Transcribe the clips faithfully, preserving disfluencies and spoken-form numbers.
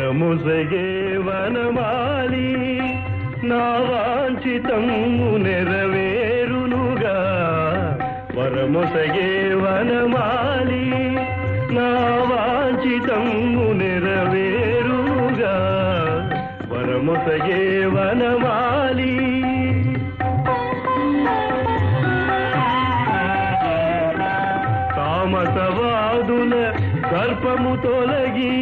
వరముసగే వనమాలి నా వాంఛితము నెరవేరునుగా వరముసగే వనమాలి నా వాంఛితము నెరవేరునుగా వరముసగే వనమాలి తామసవాదుల దర్పము తొలగి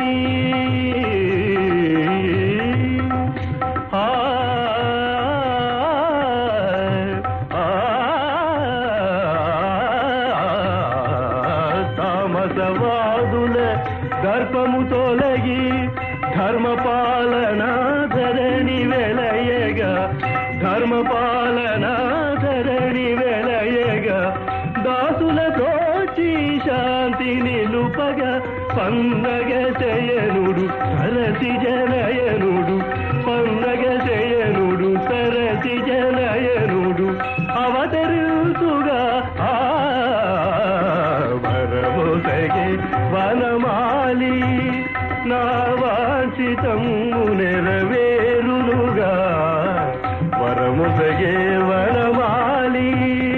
తామసవాదుల దర్పము తొలగి ధర్మపాలన ధరణి వెలయగా ధర్మపాలన ధరణి వెలయగా దాసులతో శాంతి నిలుపగా పండగ శయనుడు సరసి జనయనుడు పండగ శయనుడు సరసి జనయనుడు అవతరుతుగా ఆ వరముసగే వనమాలి నా వాంఛితము నెరవేరునుగా వరముసగే వనమాలి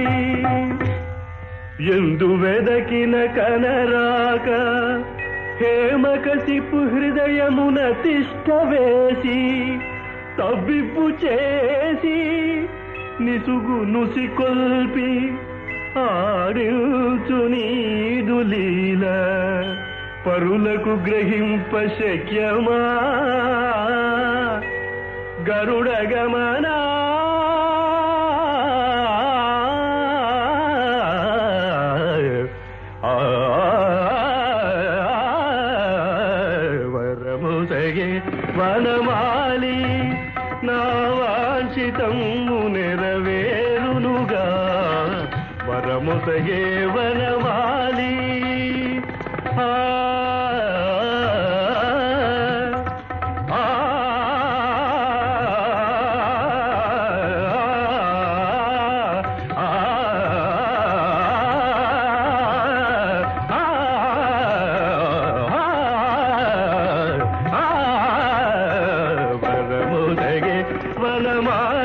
ఎందు వెదకిన కనరాక హేమకసిపు హృదయమున తిష్ట వేసి తవ్విప్పు చేసి నిసుగు నుసి కొల్పి ఆడించు నీదు లీల పరులకు గ్రహింప శక్యమా గరుడ గమనా వరముసగే వనమాలి నా వాంఛితము నెరవేరునుగా వరముసగే వనమాలి ఆ వనమాలి